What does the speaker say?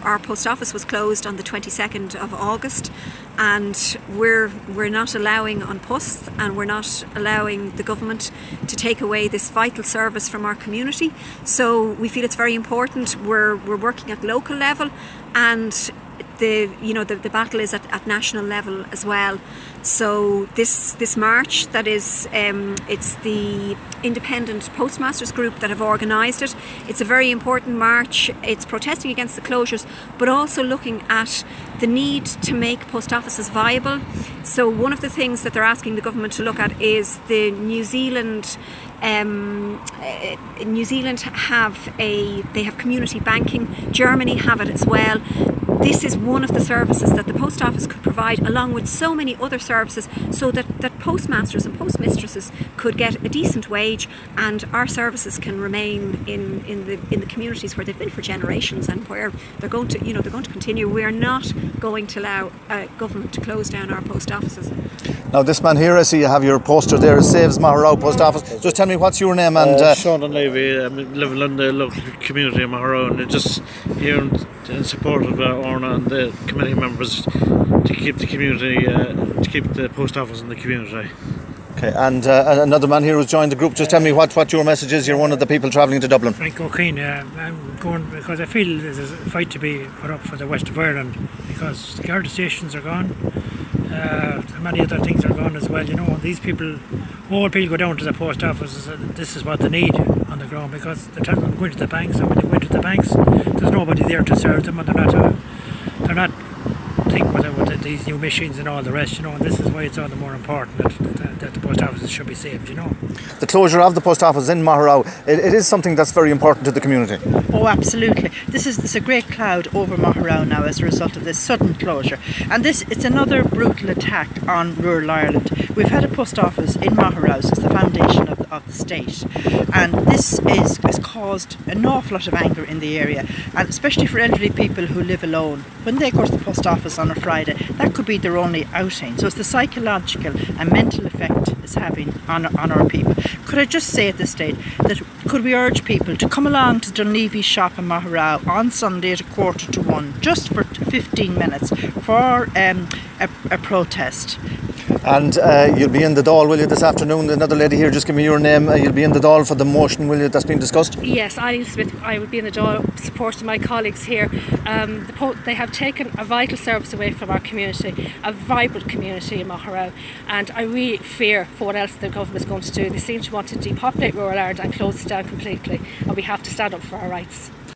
our post office was closed on the 22nd of August, and we're not allowing An Post, and we're not allowing the government to take away this vital service from our community. So we feel it's very important. We're working at local level, and the battle is at national level as well. So this march, that is, it's the Independent Postmasters Group that have organised it. It's a very important march. It's protesting against the closures, but also looking at the need to make post offices viable. So one of the things that they're asking the government to look at is the New Zealand have community banking. Germany have it as well. This is one of the services that the post office could provide, along with so many other services, so that postmasters and postmistresses could get a decent wage, and our services can remain in the communities where they've been for generations, and where they're going to continue. We are not going to allow government to close down our post offices. Now, this man here, I see you have your poster there, Saves Maharow Post Office. Just tell me, what's your name? And Sean Levy. I'm living in the local community of Maharow, and just here in support of Orna and the committee members to keep the community, to keep the post office in the community. Okay, and another man here who's joined the group. Just tell me what your message is. You're one of the people travelling to Dublin. Frank O'Kane. I'm going because I feel there's a fight to be put up for the west of Ireland, because the Garda stations are gone. Many other things are gone as well. These people, all people go down to the post offices. This is what they need on the ground, because they're going to the banks, and when they go into the banks, there's nobody there to serve them, and they're not thinking with these new machines and all the rest. And this is why it's all the more important that the post offices should be saved. The closure of the post office in Maharow, it is something that's very important to the community. Oh, absolutely. There's a great cloud over Maharow now as a result of this sudden closure, and it's another brutal attack on rural Ireland. We've had a post office in Maharow since the foundation of the state, and this has caused an awful lot of anger in the area, and especially for elderly people who live alone. When they go to the post office on a Friday, that could be their only outing. So it's the psychological and mental effect it's having on our people. Could I just say at this stage that could we urge people to come along to Dunleavy shop in Maharow on Sunday at 1:45, just for 15 minutes, for a protest. And you'll be in the Dáil, will you, this afternoon? Another lady here, just give me your name. You'll be in the Dáil for the motion, will you, that's been discussed? Yes, Eileen Smith. I will be in the Dáil supporting my colleagues here. They have taken a vital service away from our community, a vibrant community in Maharow, and I really fear for what else the government is going to do. They seem to want to depopulate rural Ireland and close it down completely, and we have to stand up for our rights.